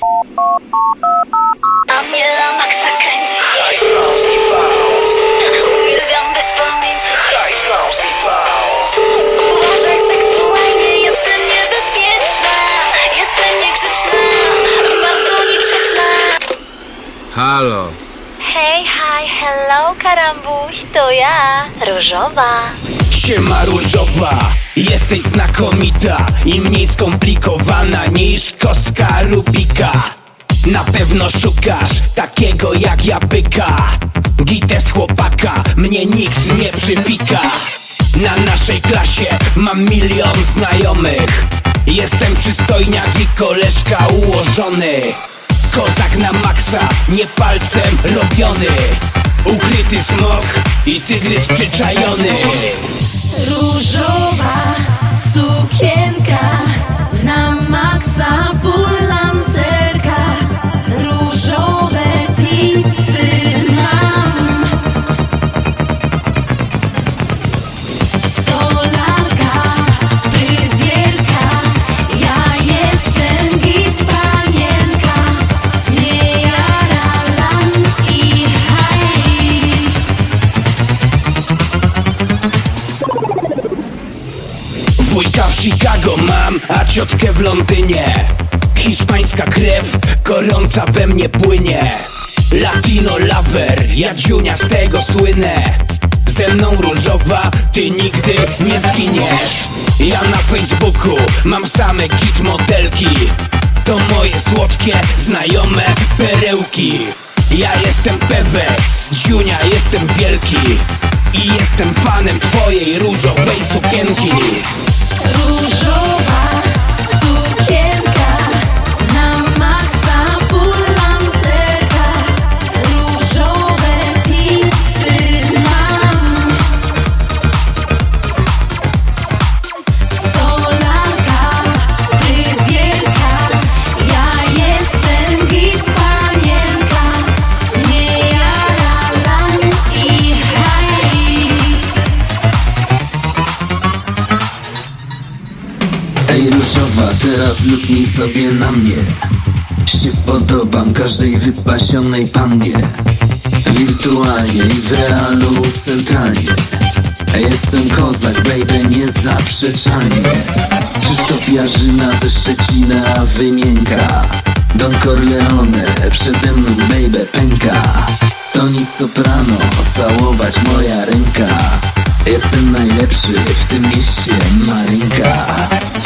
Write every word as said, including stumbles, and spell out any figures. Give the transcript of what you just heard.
A mnie na maksa kręci. Uwielbiam bez pamięci. Uważaj seksualnie, jestem niebezpieczna. Jestem niegrzeczna, bardzo niegrzeczna. Halo. Hej, hi, hello, karambuś, to ja, Różowa. Siema Różowa, jesteś znakomita i mniej skomplikowana niż kostka Rubika. Na pewno szukasz takiego jak ja byka. Gites chłopaka, mnie nikt nie przypika. Na naszej klasie mam milion znajomych. Jestem przystojniak i koleżka ułożony. Kozak na maksa, nie palcem robiony. Ukryty smok i tygrys przyczajony. Różowa sukienka na maksa, full lancerka. Różowe tipsy mam. Solarka, fryzjerka, ja jestem git panienka. Nie jara lański hajs. Wujka w Chicago mam, a ciotkę w Londynie. Hiszpańska krew, gorąca we mnie płynie. Latino lover, ja Dziunia z tego słynę. Ze mną Różowa, ty nigdy nie zginiesz. Ja na Facebooku mam same git modelki. To moje słodkie, znajome perełki. Ja jestem Pewes, Dziunia jestem wielki. I jestem fanem twojej różowej sukienki. Różowa sukienka na maksa, full lancerka. Różowe tipsy mam. Solarka, fryzjerka, ja jestem git panienka. Nie jara lański hajs. Ej Różowa, teraz luknij sobie na mnie. Się podobam każdej wypasionej pannie. Wirtualnie i w realu centralnie. Jestem kozak, baby, niezaprzeczalnie. Krzysztof Jarzyna ze Szczecina wymienka. Don Corleone przede mną, baby, pęka. Toni Soprano, całować moja ręka. Jestem najlepszy w tym mieście, Marynka.